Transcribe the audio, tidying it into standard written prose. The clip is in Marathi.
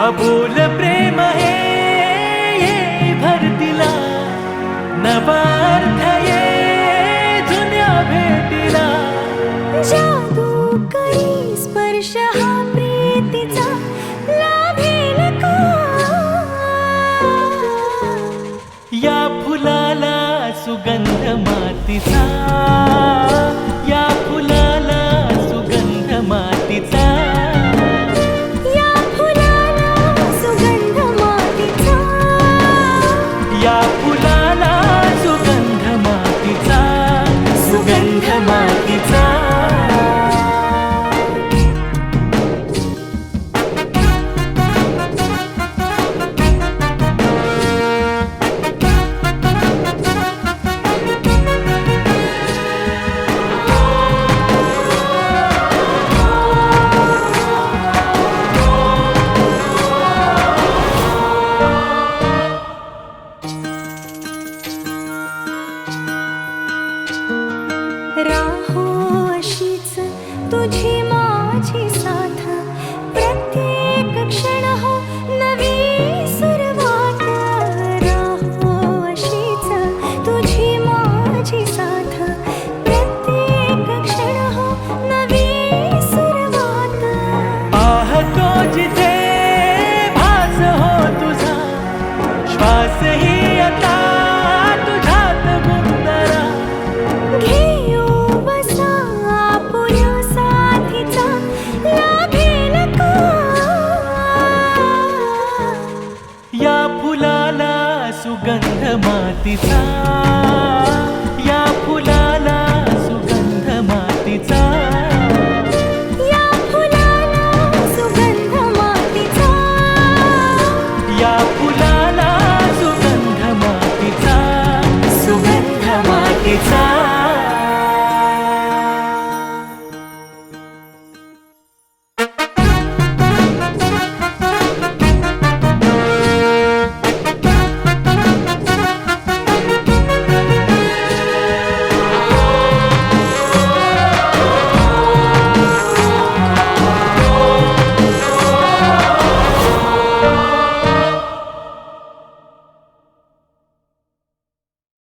अबोल प्रेम हे ये भरतीला, नवा अर्थ ये जुन्या भेटीला. जादू करी स्पर्श हा प्रीतीचा लाभेल का? या फुलाला सुगंध मातीचा, या फुलाला सुगंध मातीचा. या फुलाला सुगंध मातीचा, या फुलाला सुगंध मातीचा, सुगंध मातीचा. राहो अशीच तुझी माझी साथ, प्रत्येक क्षण हो नवी सुरुवात. राहो अशीच तुझी माझी साथ, प्रत्येक क्षण हो नवी सुरुवात. पाहतो जिथे भास हो तुझा, श्वासही आता तुझ्यात गुंदरा. घेऊ बसा आपुल्या साथीचा लाभेल का? या फुलाला सुगंध मातीचा,